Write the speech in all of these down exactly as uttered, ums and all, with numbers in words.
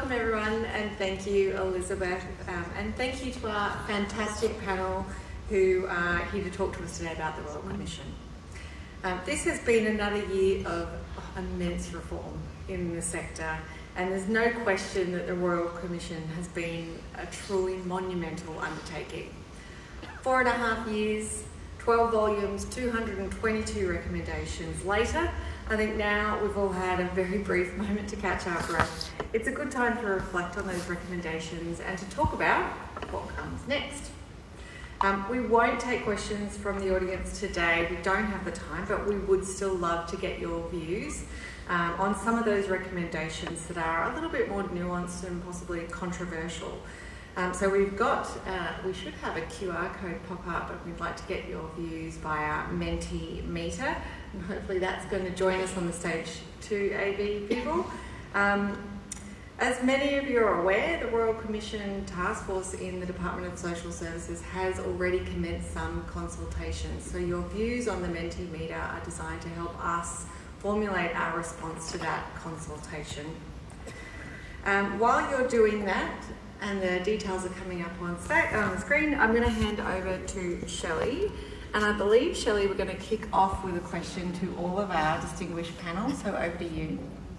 welcome everyone, and thank you, Elizabeth, um, and thank you to our fantastic panel who are here to talk to us today about the Royal Commission. Um, this has been another year of immense reform in the sector, and there's no question that the Royal Commission has been a truly monumental undertaking. Four and a half years, twelve volumes, two hundred twenty-two recommendations later, I think now we've all had a very brief moment to catch our breath. It's a good time to reflect on those recommendations and to talk about what comes next. Um, we won't take questions from the audience today. We don't have the time, but we would still love to get your views um, on some of those recommendations that are a little bit more nuanced and possibly controversial. Um, so we've got, uh, we should have a Q R code pop up, but we'd like to get your views via Mentimeter, and hopefully that's going to join us on the stage too, A V people. Um, as many of you are aware, the Royal Commission Task Force in the Department of Social Services has already commenced some consultations. So your views on the Mentimeter are designed to help us formulate our response to that consultation. Um, while you're doing that, and the details are coming up on, on the screen, I'm going to hand over to Shelley. And I believe, Shelley, we're going to kick off with a question to all of our distinguished panel. So over to you.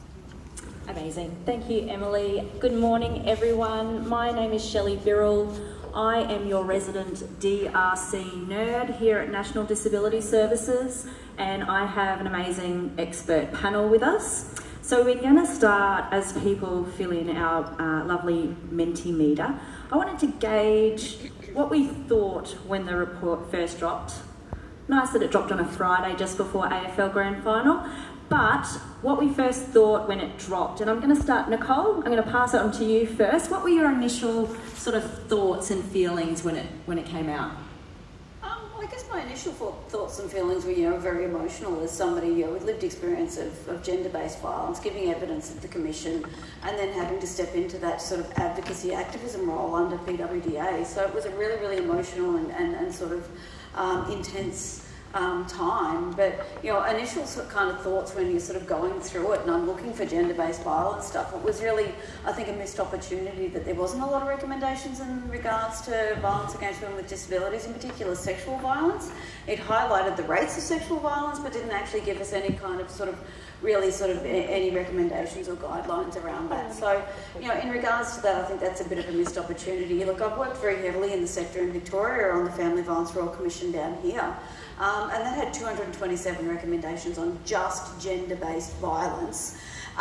Amazing. Thank you, Emily. Good morning, everyone. My name is Shelley Birrell. I am your resident D R C nerd here at National Disability Services, and I have an amazing expert panel with us. So we're going to start, as people fill in our uh, lovely Mentimeter, I wanted to gauge what we thought when the report first dropped. Nice that it dropped on a Friday just before A F L Grand Final, but what we first thought when it dropped, and I'm going to start, Nicole, I'm going to pass it on to you first. What were your initial sort of thoughts and feelings when it, when it came out? I guess my initial thoughts and feelings were, you know, very emotional as somebody, you know, with lived experience of, of gender-based violence, giving evidence at the Commission, and then having to step into that sort of advocacy activism role under P W D A. So it was a really, really emotional and, and, and sort of um, intense Um, time, but you know, initial sort of kind of thoughts when you're sort of going through it, and I'm looking for gender-based violence stuff. It was really, I think, a missed opportunity that there wasn't a lot of recommendations in regards to violence against women with disabilities, in particular sexual violence. It highlighted the rates of sexual violence, but didn't actually give us any kind of sort of really sort of any recommendations or guidelines around that. So, you know, in regards to that, I think that's a bit of a missed opportunity. Look, I've worked very heavily in the sector in Victoria on the Family Violence Royal Commission down here. Um, and that had two hundred twenty-seven recommendations on just gender-based violence.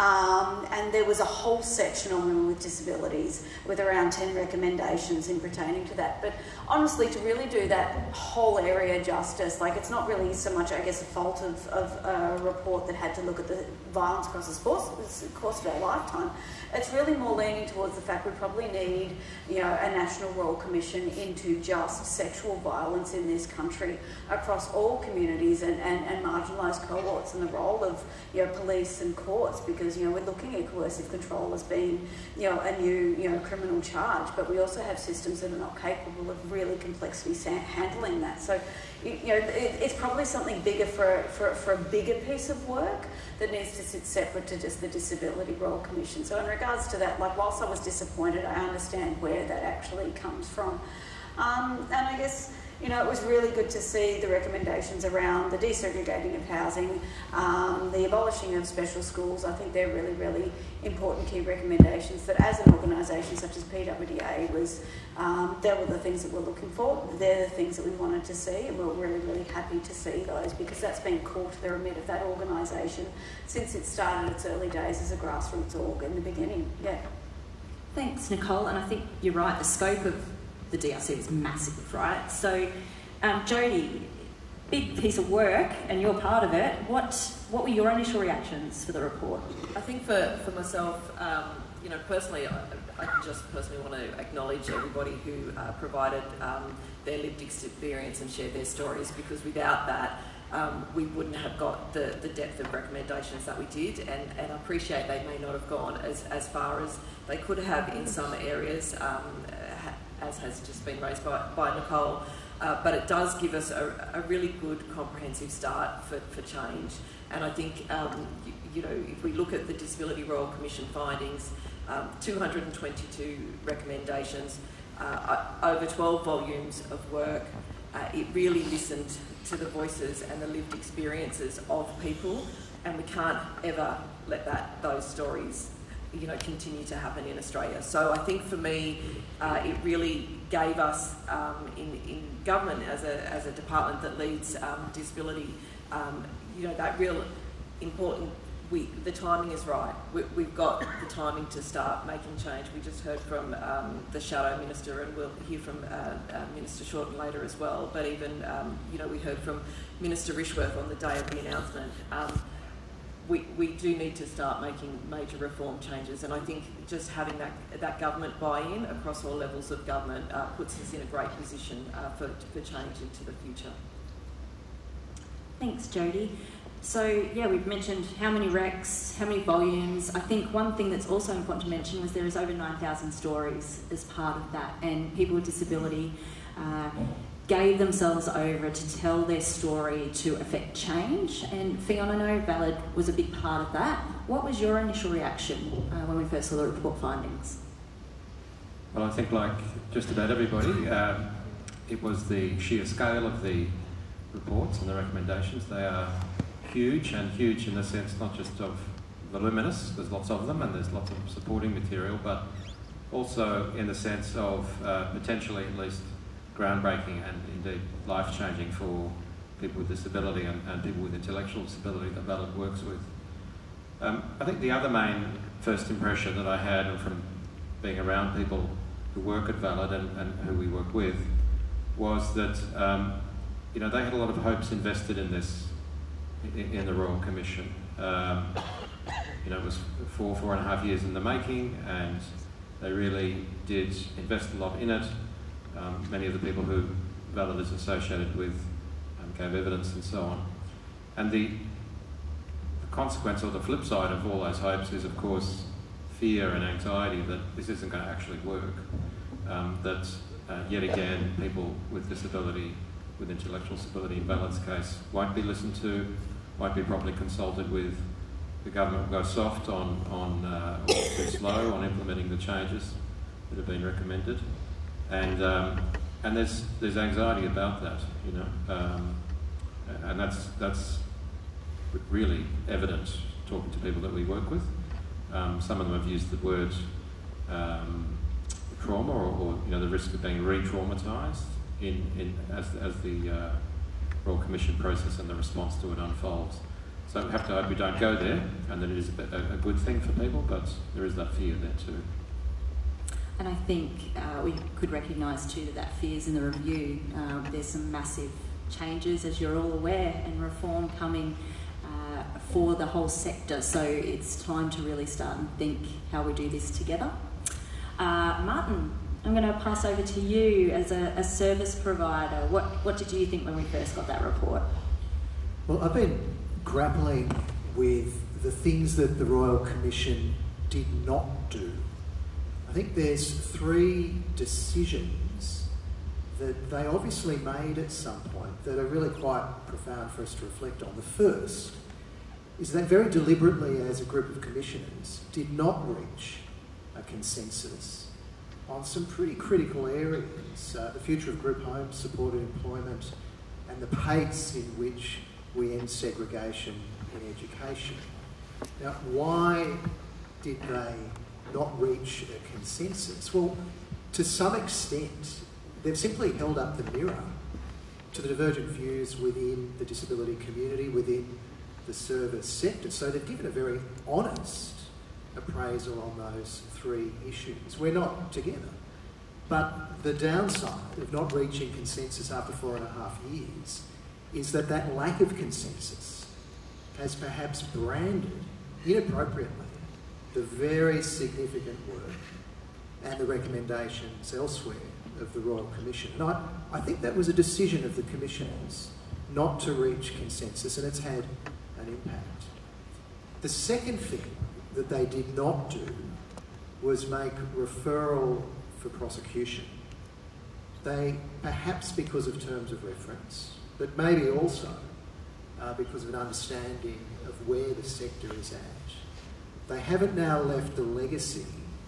Um, and there was a whole section on women with disabilities with around ten recommendations in pertaining to that. But honestly, to really do that whole area justice, like it's not really so much, I guess, a fault of, of a report that had to look at the violence across the course, the course of our lifetime. It's really more leaning towards the fact we probably need, you know, a National Royal Commission into just sexual violence in this country across all communities and, and, and marginalised cohorts, and the role of, you know, police and courts, because, you know, we're looking at coercive control as being, you know, a new, you know, criminal charge, but we also have systems that are not capable of really complexly handling that. So, you, you know, it, it's probably something bigger for, for, for a bigger piece of work that needs to sit separate to just the Disability Royal Commission. So in regards to that, like, whilst I was disappointed, I understand where that actually comes from. Um, and I guess, you know, it was really good to see the recommendations around the desegregating of housing, um, the abolishing of special schools. I think they're really, really important key recommendations that as an organisation such as P W D A was, um, they were the things that we're looking for. They're the things that we wanted to see, and we're really, really happy to see those, because that's been core to the remit of that organisation since it started its early days as a grassroots org in the beginning. Yeah. Thanks, Nicole. And I think you're right, the scope of the D R C is massive, right? So, um, Jodie, big piece of work, and you're part of it. What what were your initial reactions to the report? I think for, for myself, um, you know, personally, I, I just personally want to acknowledge everybody who uh, provided um, their lived experience and shared their stories, because without that, um, we wouldn't have got the, the depth of recommendations that we did, and, and I appreciate they may not have gone as, as far as they could have in some areas, um, as has just been raised by, by Nicole, uh, but it does give us a, a really good comprehensive start for, for change. And I think, um, you, you know, if we look at the Disability Royal Commission findings, um, two hundred twenty-two recommendations, uh, over twelve volumes of work. Uh, it really listened to the voices and the lived experiences of people, and we can't ever let that those stories, you know, continue to happen in Australia. So I think for me, uh, it really gave us um, in, in government as a as a department that leads um, disability, um, you know, that real important. We, the timing is right. We, we've got the timing to start making change. We just heard from um, the Shadow Minister, and we'll hear from uh, uh, Minister Shorten later as well. But even, um, you know, we heard from Minister Rishworth on the day of the announcement. Um, we, we do need to start making major reform changes, and I think just having that that government buy-in across all levels of government uh, puts us in a great position uh, for, for change into the future. Thanks, Jodie. So, yeah, we've mentioned how many recs, how many volumes. I think one thing that's also important to mention was there is over nine thousand stories as part of that, and people with disability uh, gave themselves over to tell their story to affect change. And Fiona, I know Valid was a big part of that. What was your initial reaction uh, when we first saw the report findings? Well, I think like just about everybody, um, it was the sheer scale of the reports and the recommendations. They are huge, and huge in the sense not just of voluminous, there's lots of them and there's lots of supporting material, but also in the sense of uh, potentially at least groundbreaking and indeed life-changing for people with disability and, and people with intellectual disability that Valid works with. Um, I think the other main first impression that I had, and from being around people who work at Valid and, and who we work with, was that um, you know, they had a lot of hopes invested in this In, in the Royal Commission. Um, you know, it was four, four and a half years in the making, and they really did invest a lot in it. Um, many of the people who Valid is associated with um, gave evidence and so on. And the, the consequence, or the flip side of all those hopes, is of course fear and anxiety that this isn't going to actually work. Um, that uh, yet again, people with disability, with intellectual disability in Valid's case, won't be listened to, won't be properly consulted with. The government will go soft on, on uh, or too slow on implementing the changes that have been recommended, and um, and there's there's anxiety about that, you know, um, and that's that's really evident talking to people that we work with. Um, some of them have used the word um, trauma, or, or you know, the risk of being re-traumatised in, in as as the uh, Royal Commission process and the response to it unfolds. So we have to hope we don't go there, and that it is a, a good thing for people, but there is that fear there too. And I think uh, we could recognise too that that fear's in the review. Um, there's some massive changes, as you're all aware, and reform coming uh, for the whole sector. So it's time to really start and think how we do this together. Uh, Martin, I'm going to pass over to you as a, a service provider. What, what did you think when we first got that report? Well, I've been grappling with the things that the Royal Commission did not do. I think there's three decisions that they obviously made at some point that are really quite profound for us to reflect on. The first is they very deliberately, as a group of commissioners, did not reach a consensus on some pretty critical areas, uh, the future of group homes, supported employment, and the pace in which we end segregation in education. Now, why did they not reach a consensus? Well, to some extent, they've simply held up the mirror to the divergent views within the disability community, within the service sector. So they've given a very honest appraisal on those three issues. We're not together. But the downside of not reaching consensus after four and a half years is that that lack of consensus has perhaps branded inappropriately the very significant work and the recommendations elsewhere of the Royal Commission. And I, I think that was a decision of the Commissioners not to reach consensus, and it's had an impact. The second thing that they did not do was make referral for prosecution. They, perhaps because of terms of reference, but maybe also uh, because of an understanding of where the sector is at, they haven't now left the legacy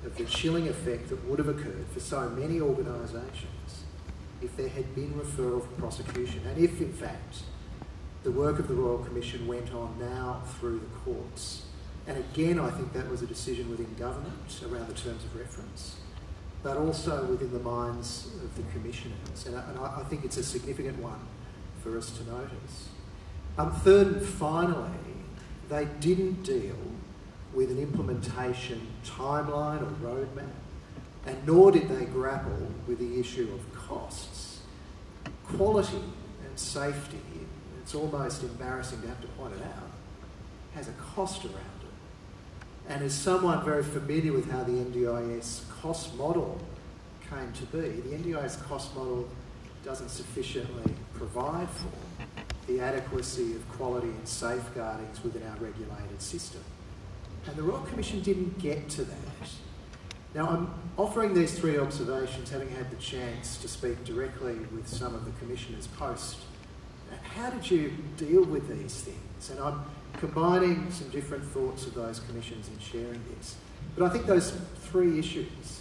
of the chilling effect that would have occurred for so many organisations if there had been referral for prosecution, and if, in fact, the work of the Royal Commission went on now through the courts. And again, I think that was a decision within government around the terms of reference, but also within the minds of the commissioners. And I, and I think it's a significant one for us to notice. Um, third and finally, they didn't deal with an implementation timeline or roadmap, and nor did they grapple with the issue of costs. Quality and safety, it's almost embarrassing to have to point it out, has a cost around it. And as someone very familiar with how the N D I S cost model came to be, the N D I S cost model doesn't sufficiently provide for the adequacy of quality and safeguardings within our regulated system. And the Royal Commission didn't get to that. Now, I'm offering these three observations, having had the chance to speak directly with some of the commissioners post. How did you deal with these things? And I'm combining some different thoughts of those commissions in sharing this. But I think those three issues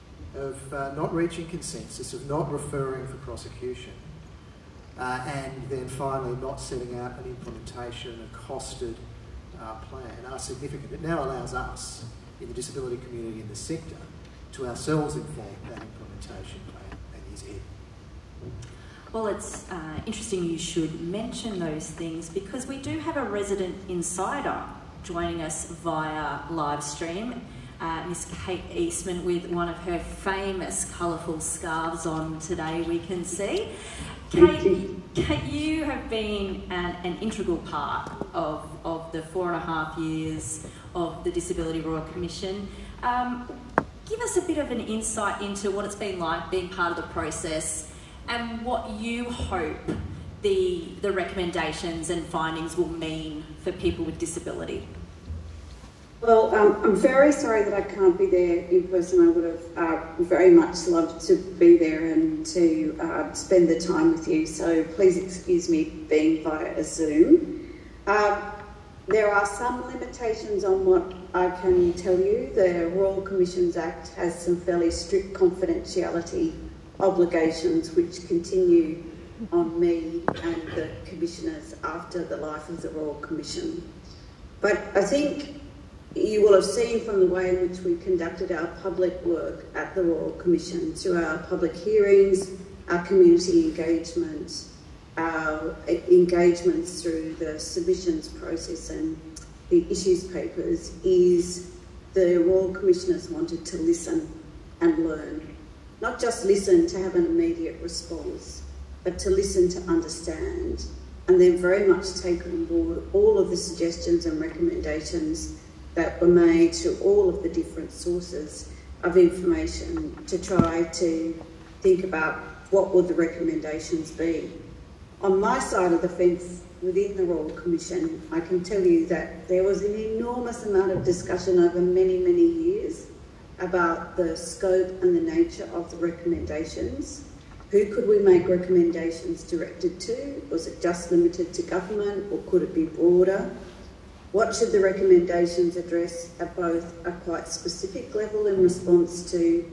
of uh, not reaching consensus, of not referring for prosecution, uh, and then finally not setting out an implementation, a costed uh, plan are significant. It now allows us in the disability community in the sector to ourselves inform that implementation plan and is it. Well, it's uh, interesting you should mention those things because we do have a resident insider joining us via live stream, uh, Miss Kate Eastman, with one of her famous colourful scarves on today, we can see. Kate, Kate, you have been an, an integral part of, of the four and a half years of the Disability Royal Commission. Um, give us a bit of an insight into what it's been like being part of the process and what you hope the, the recommendations and findings will mean for people with disability. Well, um, I'm very sorry that I can't be there in person. I would have uh, very much loved to be there and to uh, spend the time with you, so please excuse me being via a Zoom. Uh, there are some limitations on what I can tell you. The Royal Commissions Act has some fairly strict confidentiality obligations which continue on me and the commissioners after the life of the Royal Commission. But I think you will have seen from the way in which we conducted our public work at the Royal Commission, through our public hearings, our community engagement, our engagements through the submissions process and the issues papers, is the Royal Commissioners wanted to listen and learn. Not just listen to have an immediate response, but to listen to understand, and then very much take on board all of the suggestions and recommendations that were made to all of the different sources of information to try to think about what would the recommendations be. On my side of the fence within the Royal Commission, I can tell you that there was an enormous amount of discussion over many, many years about the scope and the nature of the recommendations. Who could we make recommendations directed to? Was it just limited to government, or could it be broader? What should the recommendations address at both a quite specific level in response to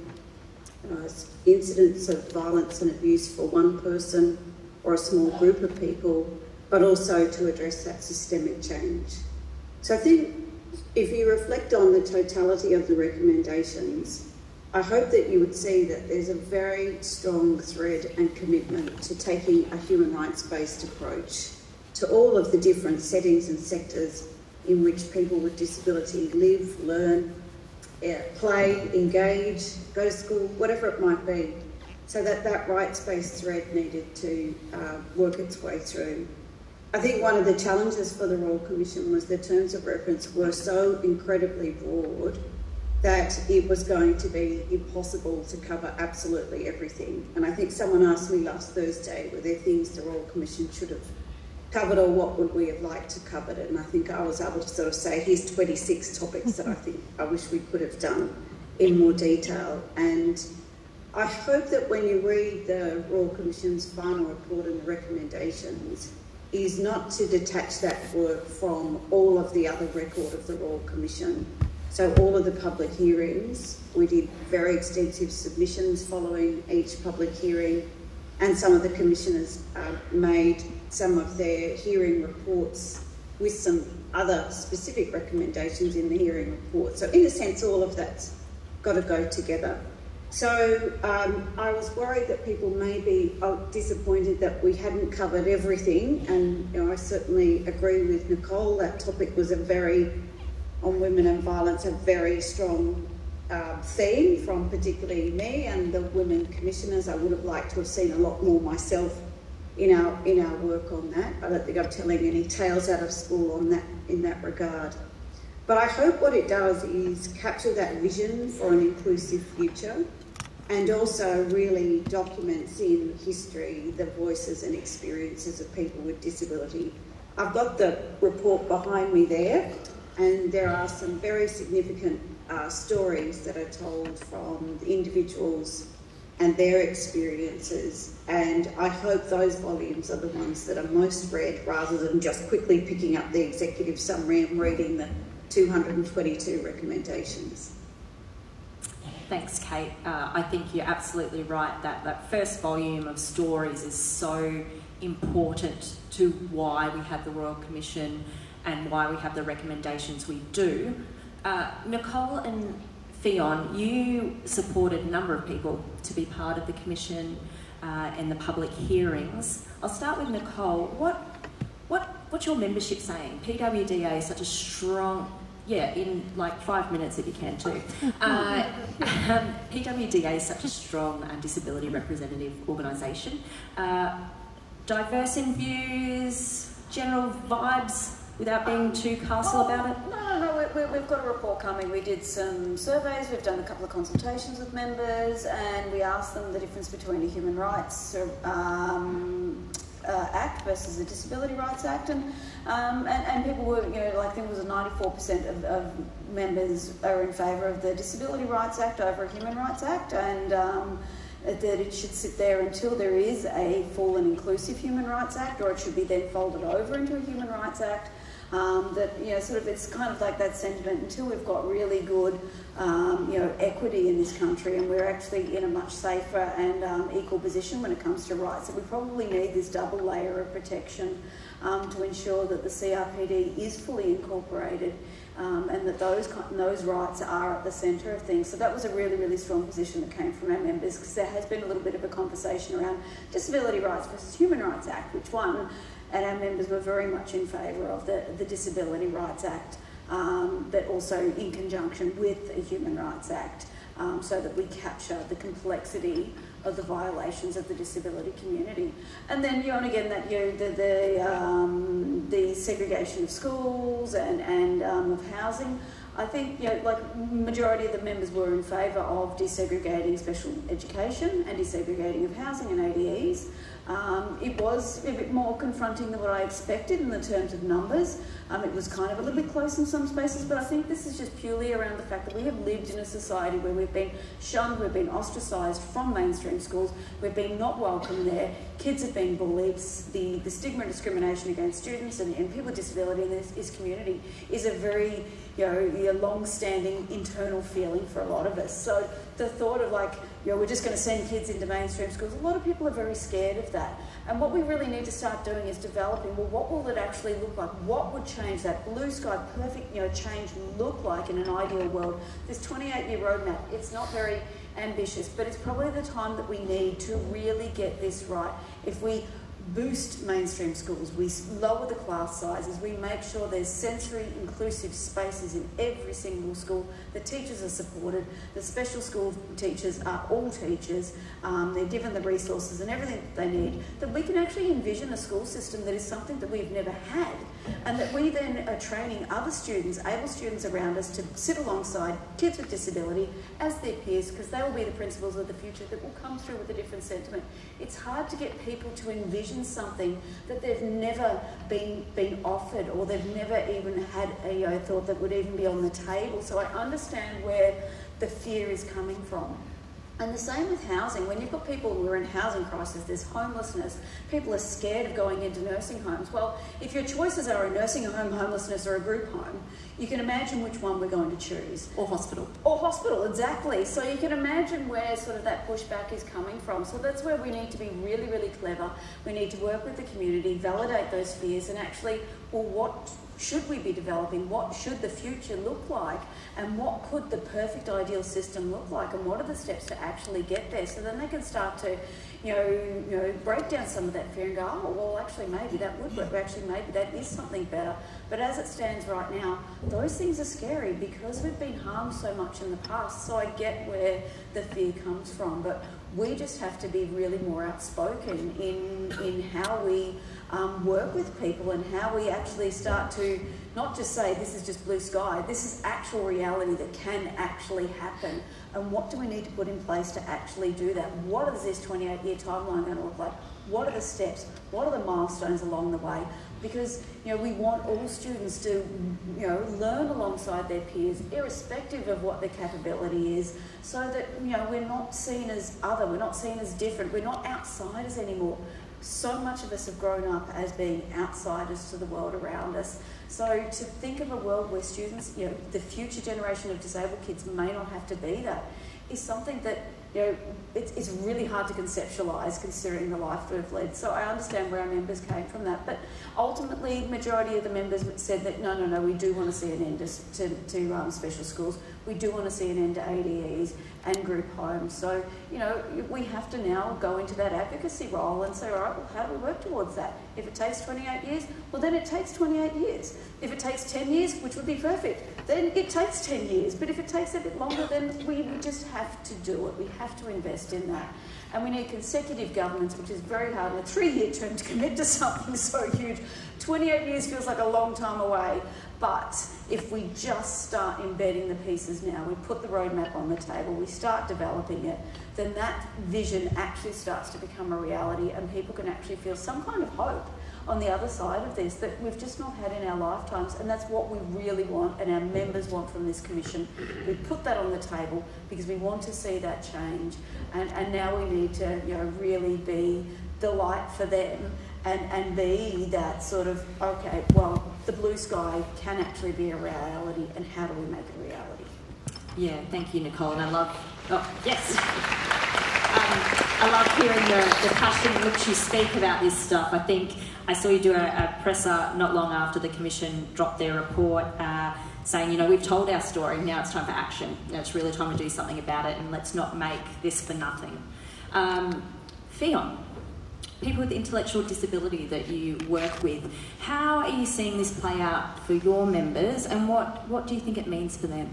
uh, incidents of violence and abuse for one person or a small group of people, but also to address that systemic change? So I think if you reflect on the totality of the recommendations, I hope that you would see that there's a very strong thread and commitment to taking a human rights-based approach to all of the different settings and sectors in which people with disability live, learn, uh, play, engage, go to school, whatever it might be, so that that rights-based thread needed to uh, work its way through. I think one of the challenges for the Royal Commission was the terms of reference were so incredibly broad that it was going to be impossible to cover absolutely everything. And I think someone asked me last Thursday, were there things the Royal Commission should have covered, or what would we have liked to cover it? And I think I was able to sort of say, here's twenty-six topics that I think I wish we could have done in more detail. And I hope that when you read the Royal Commission's final report and the recommendations, is not to detach that work from all of the other record of the Royal Commission, So all of the public hearings, we did very extensive submissions following each public hearing, and some of the commissioners uh, made some of their hearing reports with some other specific recommendations in the hearing report. So in a sense, all of that's got to go together. So um, I was worried that people may be oh, disappointed that we hadn't covered everything, and you know, I certainly agree with Nicole. That topic was a very, on women and violence, a very strong uh, theme from particularly me and the women commissioners. I would have liked to have seen a lot more myself in our in our work on that. I don't think I'm telling any tales out of school on that in that regard. But I hope what it does is capture that vision for an inclusive future, and also really documents in history the voices and experiences of people with disability. I've got the report behind me there, and there are some very significant uh, stories that are told from the individuals and their experiences, and I hope those volumes are the ones that are most read, rather than just quickly picking up the executive summary and reading the two hundred twenty-two recommendations. Thanks, Kate. Uh, I think you're absolutely right that that first volume of stories is so important to why we have the Royal Commission and why we have the recommendations we do. Uh, Nicole and Fionn, you supported a number of people to be part of the Commission uh, and the public hearings. I'll start with Nicole. What, what, what's your membership saying? P W D A is such a strong, yeah, in like five minutes if you can too. Uh, um, P W D A is such a strong and disability representative organisation. Uh, diverse in views, general vibes, without being too castle oh, about it? No, no, no, we, we, we've got a report coming. We did some surveys, we've done a couple of consultations with members, and we asked them the difference between a Human Rights um, uh, Act versus a Disability Rights Act, and, um, and, and people were, you know, like I think it was a ninety-four percent of, of members are in favour of the Disability Rights Act over a Human Rights Act, and um, that it should sit there until there is a full and inclusive Human Rights Act, or it should be then folded over into a Human Rights Act. Um, that, you know, sort of, it's kind of like that sentiment until we've got really good, um, you know, equity in this country, and we're actually in a much safer and um, equal position when it comes to rights. So we probably need this double layer of protection um, to ensure that the C R P D is fully incorporated um, and that those those rights are at the centre of things. So that was a really, really strong position that came from our members, because there has been a little bit of a conversation around Disability Rights versus Human Rights Act, which one, and our members were very much in favour of the, the Disability Rights Act, um, but also in conjunction with the Human Rights Act, um, so that we capture the complexity of the violations of the disability community. And then, you know, and again, that, you know, the, the, um, the segregation of schools and, and um, of housing. I think, you know, like, majority of the members were in favour of desegregating special education and desegregating of housing and A D Es. Um, it was a bit more confronting than what I expected in the terms of numbers. Um, it was kind of a little bit close in some spaces, but I think this is just purely around the fact that we have lived in a society where we've been shunned, we've been ostracised from mainstream schools, we've been not welcome there, kids have been bullied, the, the stigma and discrimination against students and, and people with disability in this, this community is a very, you know, a long-standing internal feeling for a lot of us. So the thought of, like, you know, we're just going to send kids into mainstream schools, a lot of people are very scared of that. And what we really need to start doing is developing, well, what will it actually look like? What would change that blue sky, perfect, you know, change look like in an ideal world? This twenty-eight year roadmap, it's not very ambitious, but it's probably the time that we need to really get this right. If we boost mainstream schools, we lower the class sizes, we make sure there's sensory inclusive spaces in every single school, the teachers are supported, the special school teachers are all teachers, um, they're given the resources and everything that they need, that we can actually envision a school system that is something that we've never had, and that we then are training other students, able students around us, to sit alongside kids with disability as their peers, because they will be the principals of the future that will come through with a different sentiment. It's hard to get people to envision something that they've never been been offered, or they've never even had a, you know, thought that would even be on the table. So I understand where the fear is coming from. And the same with housing. When you've got people who are in housing crisis, there's homelessness, people are scared of going into nursing homes. Well, if your choices are a nursing home, homelessness or a group home, you can imagine which one we're going to choose. Or hospital. Or hospital, exactly. So you can imagine where sort of that pushback is coming from. So that's where we need to be really, really clever. We need to work with the community, validate those fears, and actually, well, what should we be developing? What should the future look like? And what could the perfect ideal system look like? And what are the steps to actually get there? So then they can start to, you know, you know, break down some of that fear and go, oh, well, actually, maybe that would work. Actually, maybe that is something better. But as it stands right now, those things are scary because we've been harmed so much in the past. So I get where the fear comes from. But we just have to be really more outspoken in, in how we Um, work with people and how we actually start to not just say this is just blue sky, this is actual reality that can actually happen, and what do we need to put in place to actually do that? What is this twenty-eight year timeline going to look like? What are the steps? What are the milestones along the way? Because, you know, we want all students to, you know, learn alongside their peers, irrespective of what their capability is, so that, you know, we're not seen as other, we're not seen as different, we're not outsiders anymore. So much of us have grown up as being outsiders to the world around us. So to think of a world where students, you know, the future generation of disabled kids may not have to be that is something that, you know, it's, it's really hard to conceptualise considering the life we've led. So I understand where our members came from that. But ultimately, the majority of the members said that, no, no, no, we do want to see an end to, to um, special schools. We do want to see an end to A D Es and group homes. So, you know, we have to now go into that advocacy role and say, all right, well, how do we work towards that? If it takes twenty-eight years, well, then it takes twenty-eight years. If it takes ten years, which would be perfect, then it takes ten years. But if it takes a bit longer, then we just have to do it. We have to invest in that. And we need consecutive governments, which is very hard in a three-year term to commit to something so huge. twenty-eight years feels like a long time away. But if we just start embedding the pieces now, we put the roadmap on the table, we start developing it, then that vision actually starts to become a reality and people can actually feel some kind of hope on the other side of this that we've just not had in our lifetimes, and that's what we really want and our members want from this commission. We put that on the table because we want to see that change, and, and now we need to, you know, really be the light for them and, and be that sort of, okay, well, the blue sky can actually be a reality, and how do we make it a reality? Yeah, thank you, Nicole, and I love, oh, yes. Um, I love hearing the, the passion in which you speak about this stuff. I think I saw you do a, a presser not long after the Commission dropped their report uh, saying, you know, we've told our story, now it's time for action. You know, it's really time to do something about it, and let's not make this for nothing. Um, Fion, people with intellectual disability that you work with, how are you seeing this play out for your members, and what, what do you think it means for them?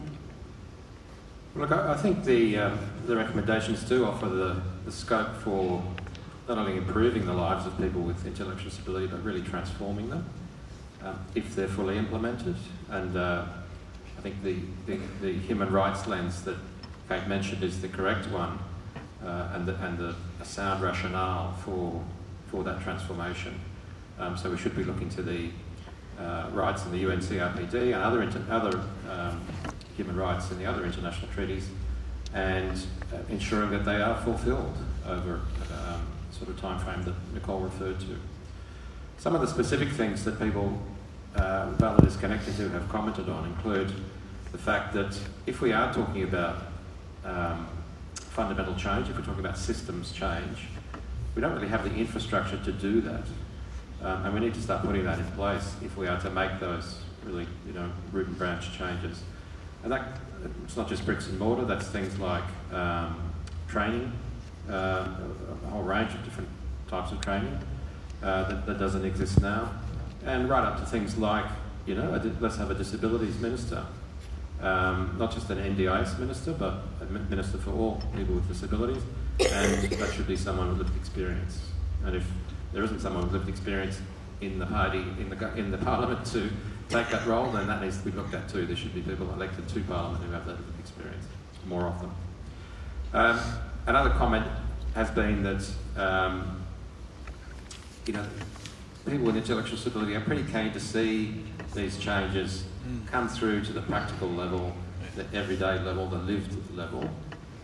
Look, I, I think the, um, the recommendations do offer the, the scope for not only improving the lives of people with intellectual disability, but really transforming them um, if they're fully implemented. And uh, I think the, the, the human rights lens that Kate mentioned is the correct one, uh, and, the, and the, a sound rationale for, for that transformation. Um, so we should be looking to the uh, rights in the U N C R P D and other, inter other um, human rights in the other international treaties, and uh, ensuring that they are fulfilled over um, sort of time frame that Nicole referred to. Some of the specific things that people uh, Ballard is connected to have commented on include the fact that if we are talking about um, fundamental change, if we're talking about systems change, we don't really have the infrastructure to do that. Um, and we need to start putting that in place if we are to make those really, you know, root and branch changes. And that, it's not just bricks and mortar, that's things like um, training, uh, a whole range of different types of training uh, that, that doesn't exist now. And right up to things like, you know, a, let's have a disabilities minister. Um, not just an N D I S minister, but a minister for all people with disabilities. And that should be someone with lived experience. And if there isn't someone with lived experience in the party, in the, in the parliament to take that role, then that needs to be looked at too. There should be people elected to Parliament who have that experience more often. Um, another comment has been that um, you know, people with intellectual disability are pretty keen to see these changes come through to the practical level, the everyday level, the lived level,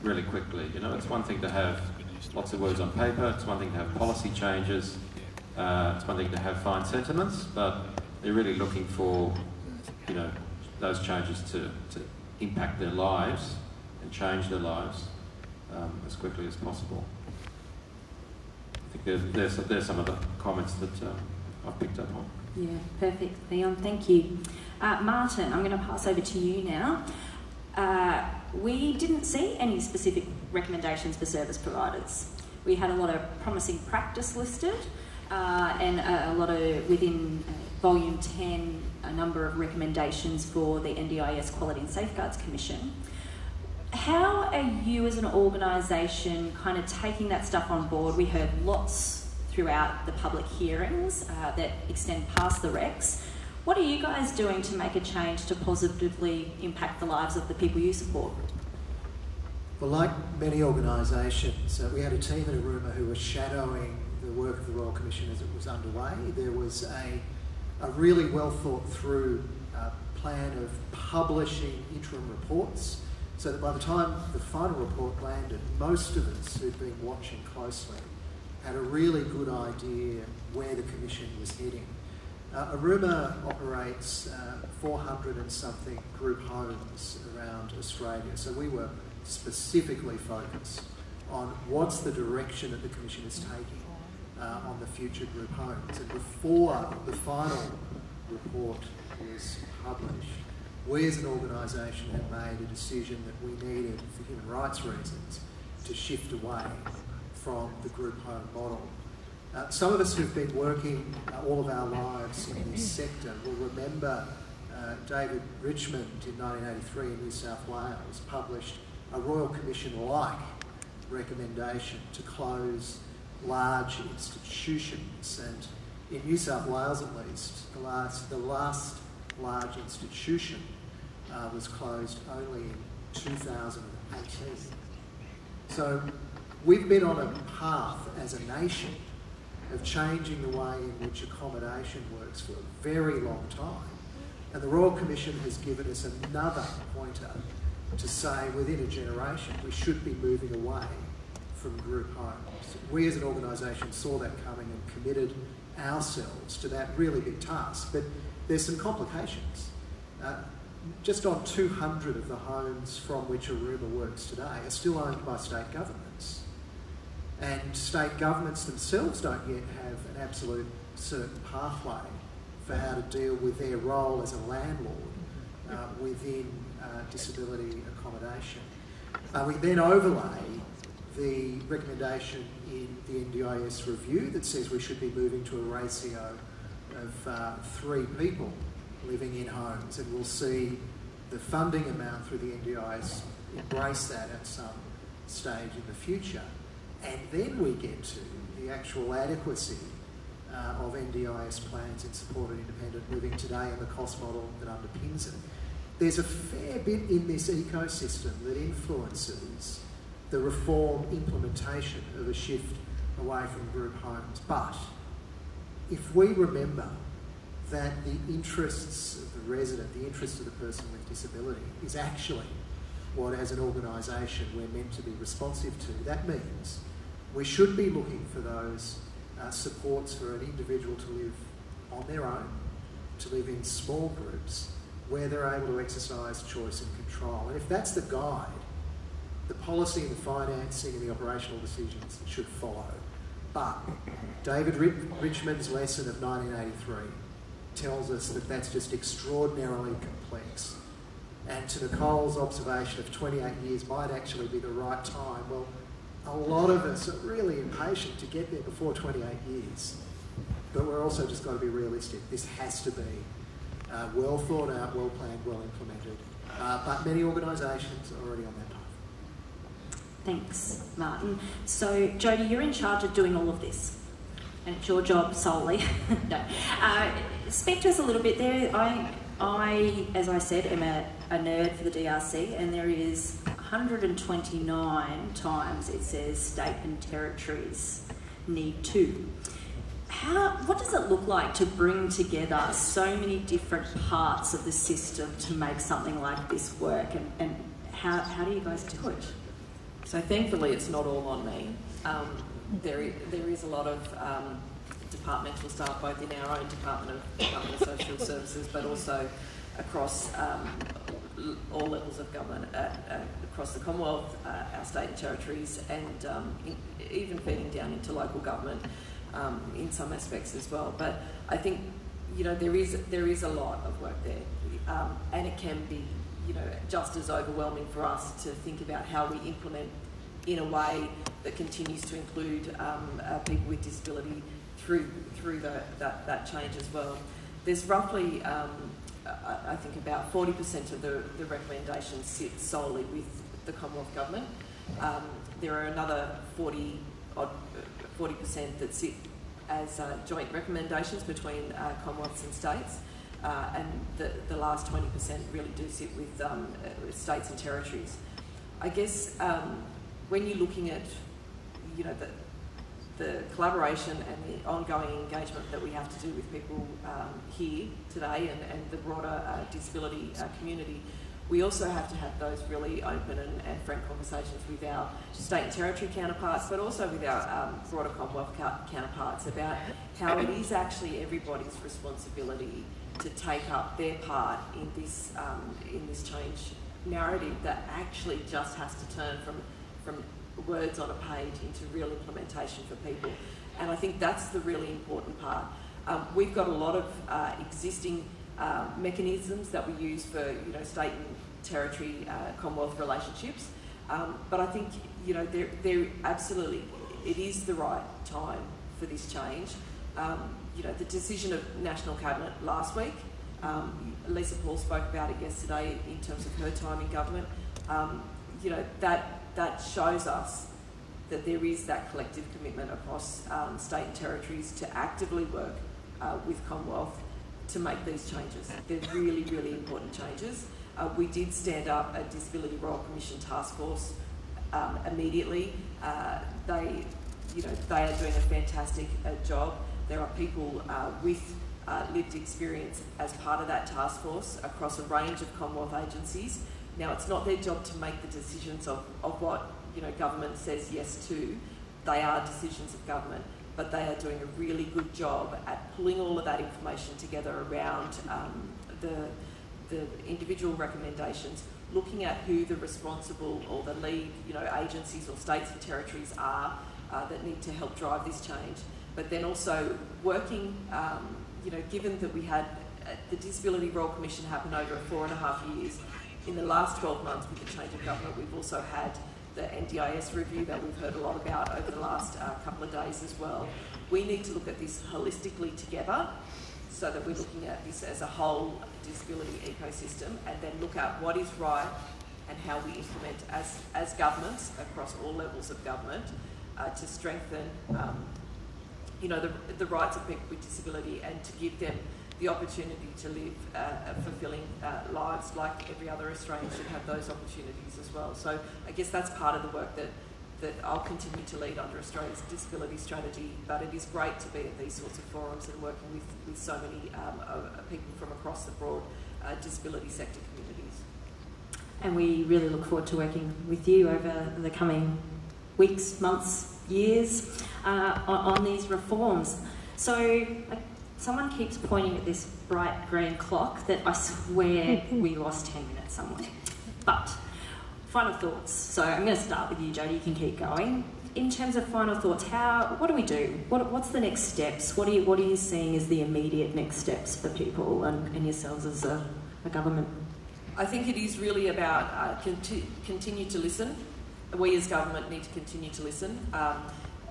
really quickly. You know, it's one thing to have lots of words on paper, it's one thing to have policy changes, uh, it's one thing to have fine sentiments, but they're really looking for, you know, those changes to, to impact their lives and change their lives um, as quickly as possible. I think there's, there's, there's some of the comments that uh, I've picked up on. Yeah, perfect, Leon, thank you. Uh, Martin, I'm going to pass over to you now. Uh, we didn't see any specific recommendations for service providers. We had a lot of promising practice listed uh, and a, a lot of, within uh, volume ten, a number of recommendations for the N D I S Quality and Safeguards Commission. How are you as an organisation kind of taking that stuff on board? We heard lots throughout the public hearings uh, that extend past the recs. What are you guys doing to make a change to positively impact the lives of the people you support? Well, like many organisations, uh, we had a team at Aruma who was shadowing the work of the Royal Commission as it was underway. There was a, a really well thought through uh, plan of publishing interim reports, so that by the time the final report landed, most of us who'd been watching closely had a really good idea where the Commission was heading. Uh, Aruma operates uh, four hundred and something group homes around Australia, so we were specifically focused on what's the direction that the Commission is taking uh, on the future group homes. And before the final report was published, we as an organisation had made a decision that we needed, for human rights reasons, to shift away from the group home model. Uh, some of us who've been working uh, all of our lives in this sector will remember uh, David Richmond in nineteen eighty-three in New South Wales published a Royal Commission-like recommendation to close large institutions, and in New South Wales at least, the last, the last large institution uh, was closed only in two thousand eighteen. So we've been on a path as a nation of changing the way in which accommodation works for a very long time. And the Royal Commission has given us another pointer to say within a generation we should be moving away from group homes. We as an organisation saw that coming and committed ourselves to that really big task. But there's some complications. Uh, just on two hundred of the homes from which Aruma works today are still owned by state governments. And state governments themselves don't yet have an absolute certain pathway for how to deal with their role as a landlord uh, within uh, disability accommodation. Uh, we then overlay the recommendation in the N D I S review that says we should be moving to a ratio of uh, three people living in homes, and we'll see the funding amount through the N D I S embrace that at some stage in the future. And then we get to the actual adequacy uh, of N D I S plans in support of independent living today and the cost model that underpins it. There's a fair bit in this ecosystem that influences the reform implementation of a shift away from group homes. But if we remember that the interests of the resident, the interests of the person with disability is actually what as an organisation we're meant to be responsive to, that means we should be looking for those uh, supports for an individual to live on their own, to live in small groups where they're able to exercise choice and control. And if that's the guide, the policy and the financing and the operational decisions should follow. But David Richmond's lesson of nineteen eighty-three tells us that that's just extraordinarily complex. And to Nicole's observation of twenty-eight years might actually be the right time, well, a lot of us are really impatient to get there before twenty-eight years. But we're also just got to be realistic. This has to be uh, well thought out, well planned, well implemented. Uh, but many organisations are already on that path. Thanks, Martin. So, Jodie, you're in charge of doing all of this, and it's your job solely. no. Uh, speak to us a little bit there. I, I, as I said, am a, a nerd for the D R C, and there is one hundred twenty-nine times it says state and territories need to. How, what does it look like to bring together so many different parts of the system to make something like this work, and, and how, how do you guys do it? So thankfully it's not all on me. Um, there, is, there is a lot of um, departmental staff, both in our own Department of, Department of Social Services, but also across um, all levels of government, uh, uh, across the Commonwealth, uh, our state and territories, and um, in, even feeding down into local government um, in some aspects as well. But I think, you know, there is there is a lot of work there, um, and it can be, you know, just as overwhelming for us to think about how we implement in a way that continues to include um, uh, people with disability through through the, that that change as well. There's roughly, um, I, I think, about forty percent of the, the recommendations sit solely with the Commonwealth Government. Um, there are another forty odd forty percent that sit as uh, joint recommendations between uh, Commonwealths and states. Uh, and the, the last twenty percent really do sit with um, uh, states and territories. I guess um, when you're looking at, you know, the, the collaboration and the ongoing engagement that we have to do with people um, here today and, and the broader uh, disability uh, community, we also have to have those really open and, and frank conversations with our state and territory counterparts, but also with our um, broader Commonwealth counterparts about how it is actually everybody's responsibility to take up their part in this um, in this change narrative that actually just has to turn from from words on a page into real implementation for people. And I think that's the really important part. Um, we've got a lot of uh, existing uh, mechanisms that we use for, you know, state and territory uh, Commonwealth relationships, um, but I think, you know, there there absolutely it is the right time for this change. Um, you know, the decision of National Cabinet last week, um, Lisa Paul spoke about it yesterday in terms of her time in government. Um, you know, that that shows us that there is that collective commitment across um, state and territories to actively work uh, with Commonwealth to make these changes. They're really, really important changes. Uh, we did stand up a Disability Royal Commission task force um, immediately. Uh, they, you know, they are doing a fantastic uh, job. There are people uh, with uh, lived experience as part of that task force across a range of Commonwealth agencies. Now, it's not their job to make the decisions of, of what, you know, government says yes to. They are decisions of government, but they are doing a really good job at pulling all of that information together around um, the, the individual recommendations, looking at who the responsible or the lead, you know, agencies or states and territories are uh, that need to help drive this change. But then also working, um, you know, given that we had uh, the Disability Royal Commission happen over four and a half years, in the last twelve months with the change of government, we've also had the N D I S review that we've heard a lot about over the last uh, couple of days as well. We need to look at this holistically together so that we're looking at this as a whole disability ecosystem and then look at what is right and how we implement as, as governments across all levels of government uh, to strengthen um, you know, the, the rights of people with disability and to give them the opportunity to live uh, fulfilling uh, lives like every other Australian should have those opportunities as well. So I guess that's part of the work that, that I'll continue to lead under Australia's disability strategy, but it is great to be at these sorts of forums and working with, with so many um, uh, people from across the broad uh, disability sector communities. And we really look forward to working with you over the coming weeks, months, years uh, on, on these reforms. So, like, someone keeps pointing at this bright green clock that I swear we lost ten minutes somewhere. But, final thoughts. So I'm going to start with you, Jodie, you can keep going. In terms of final thoughts, how, what do we do? What, what's the next steps? What are you, what are you seeing as the immediate next steps for people and, and yourselves as a, a government? I think it is really about uh, conti continue to listen. We as government need to continue to listen. Um,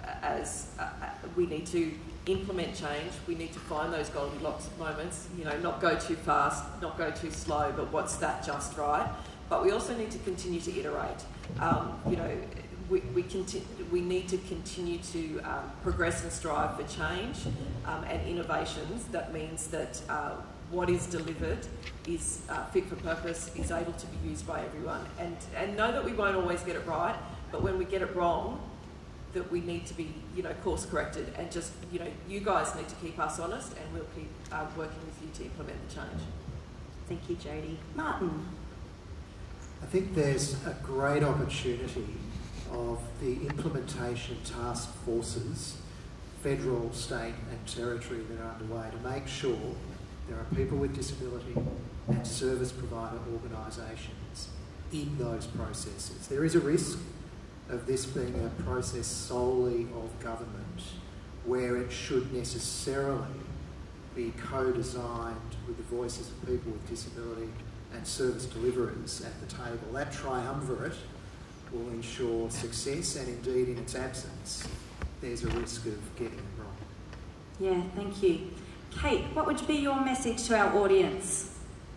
as uh, we need to implement change, we need to find those Goldilocks moments, you know, not go too fast, not go too slow, but what's that just right? But we also need to continue to iterate. Um, you know, we, we, we need to continue to um, progress and strive for change um, and innovations. That means that uh, what is delivered is uh, fit for purpose, is able to be used by everyone. And, and know that we won't always get it right, but when we get it wrong, that we need to be, you know, course corrected, and just, you know, you guys need to keep us honest, and we'll keep uh, working with you to implement the change. Thank you, Jodie. Martin. I think there's a great opportunity of the implementation task forces, federal, state and territory, that are underway to make sure there are people with disability and service provider organisations in those processes. There is a risk of this being a process solely of government, where it should necessarily be co-designed with the voices of people with disability and service deliverers at the table. That triumvirate will ensure success, and indeed in its absence, there's a risk of getting it wrong. Yeah, thank you. Kate, what would be your message to our audience?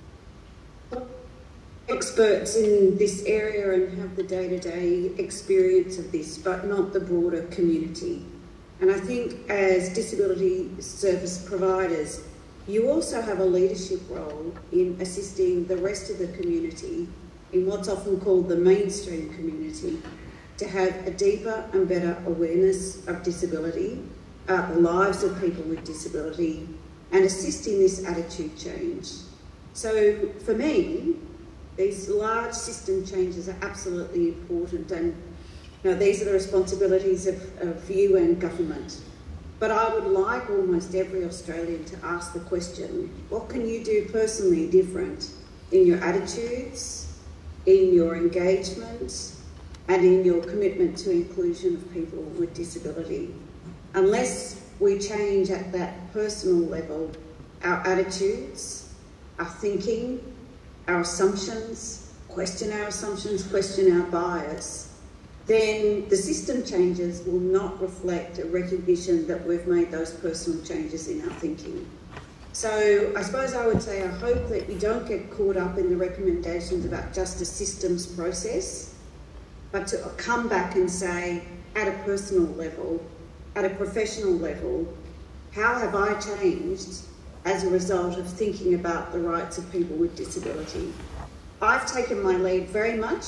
Experts in this area and have the day-to-day experience of this, but not the broader community. And I think as disability service providers, you also have a leadership role in assisting the rest of the community, in what's often called the mainstream community, to have a deeper and better awareness of disability, uh, the lives of people with disability, and assist in this attitude change. So for me, these large system changes are absolutely important, and you know, these are the responsibilities of, of you and government. But I would like almost every Australian to ask the question, what can you do personally different in your attitudes, in your engagement, and in your commitment to inclusion of people with disability? Unless we change at that personal level our attitudes, our thinking, our assumptions, question our assumptions, question our bias, then the system changes will not reflect a recognition that we've made those personal changes in our thinking. So I suppose I would say I hope that you don't get caught up in the recommendations about just a systems process, but to come back and say, at a personal level, at a professional level, how have I changed as a result of thinking about the rights of people with disability? I've taken my lead very much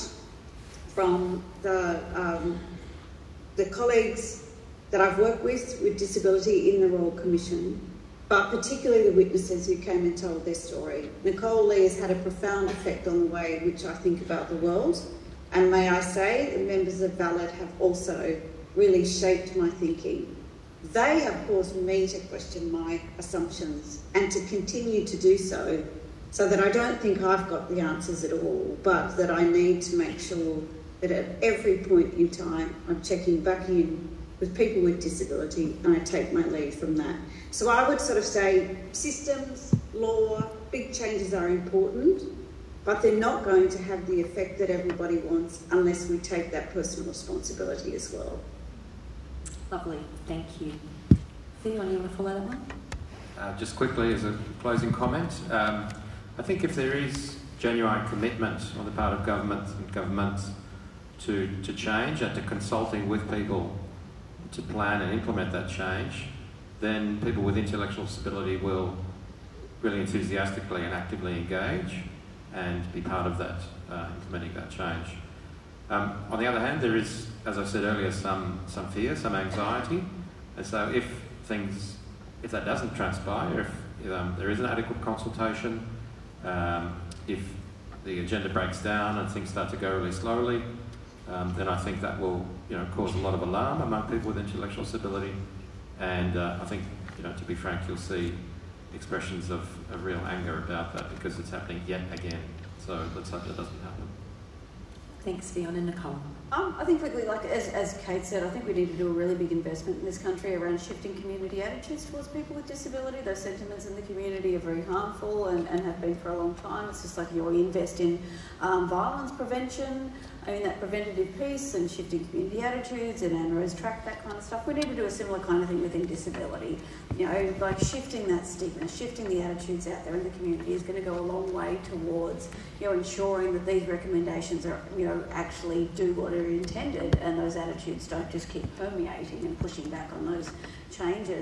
from the, um, the colleagues that I've worked with with disability in the Royal Commission, but particularly the witnesses who came and told their story. Nicole Lee has had a profound effect on the way in which I think about the world, and may I say, the members of VALID have also really shaped my thinking. They have caused me to question my assumptions and to continue to do so, so that I don't think I've got the answers at all, but that I need to make sure that at every point in time I'm checking back in with people with disability, and I take my lead from that. So I would sort of say systems, law, big changes are important, but they're not going to have the effect that everybody wants unless we take that personal responsibility as well. Lovely, thank you. Anyone you want to follow that one? Uh, just quickly, as a closing comment, um, I think if there is genuine commitment on the part of government and governments to, to change and to consulting with people to plan and implement that change, then people with intellectual disability will really enthusiastically and actively engage and be part of that, uh, implementing that change. Um, on the other hand, there is, as I said earlier, some, some fear, some anxiety, and so if things, if that doesn't transpire, if um, there isn't adequate consultation, um, if the agenda breaks down and things start to go really slowly, um, then I think that will, you know, cause a lot of alarm among people with intellectual disability, and uh, I think, you know, to be frank, you'll see expressions of, of real anger about that because it's happening yet again. So let's hope that doesn't happen. Thanks, Fiona. Nicole. Um, I think, quickly, like as, as Kate said, I think we need to do a really big investment in this country around shifting community attitudes towards people with disability. Those sentiments in the community are very harmful and, and have been for a long time. It's just like you invest in um, violence prevention, I mean that preventative piece, and shifting community attitudes and Anna-Rose Track, that kind of stuff. We need to do a similar kind of thing within disability. You know, like shifting that stigma, shifting the attitudes out there in the community is going to go a long way towards, you know, ensuring that these recommendations are, you know, actually do what are intended, and those attitudes don't just keep permeating and pushing back on those changes.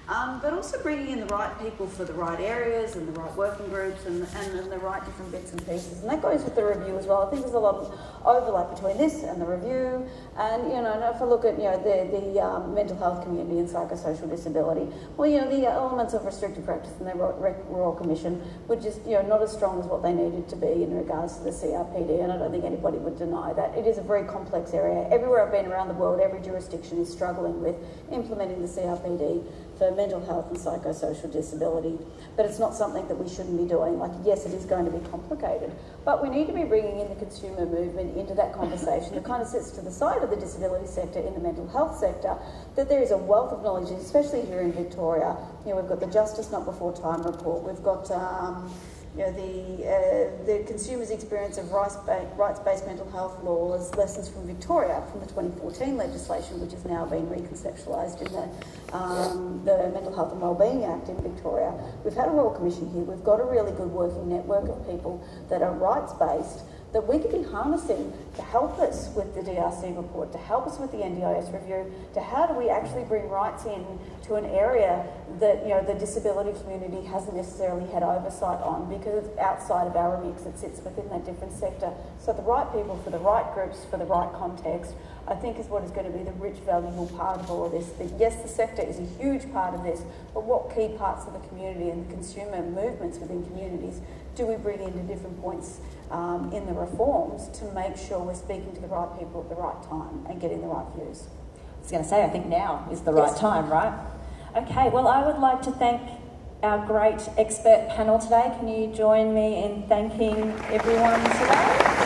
um, but also bringing in the right people for the right areas and the right working groups and, and, and the right different bits and pieces. And that goes with the review as well. I think there's a lot of overlap between this and the review. And, you know, and if I look at, you know, the, the um, mental health community and psychosocial disability, well, you know, the elements of restricted practice in the Royal Commission were just, you know, not as strong as what they needed to be in regards to the C R P D, and I don't think anybody would deny that. It is a very complex area. Everywhere I've been around the world, every jurisdiction is struggling with implementing the C R P D for mental health and psychosocial disability, but it's not something that we shouldn't be doing. Like, yes, it is going to be complicated, but we need to be bringing in the consumer movement into that conversation that kind of sits to the side of the disability sector in the mental health sector, that there is a wealth of knowledge, especially here in Victoria. You know, we've got the Justice Not Before Time report, we've got um, you know, the, uh, the consumer's experience of rights-based mental health law as lessons from Victoria from the twenty fourteen legislation, which has now been reconceptualised in the, um, the Mental Health and Wellbeing Act in Victoria. We've had a Royal Commission here. We've got a really good working network of people that are rights-based that we could be harnessing to help us with the D R C report, to help us with the N D I S review, to how do we actually bring rights in to an area that, you know, the disability community hasn't necessarily had oversight on because it's outside of our remix, it sits within that different sector. So the right people for the right groups, for the right context, I think is what is going to be the rich, valuable part of all of this. That yes, the sector is a huge part of this, but what key parts of the community and the consumer movements within communities do we bring into different points um, in the reforms to make sure we're speaking to the right people at the right time and getting the right views? I was going to say, I think now is the right yes. time, right? Okay, well, I would like to thank our great expert panel today. Can you join me in thanking everyone today?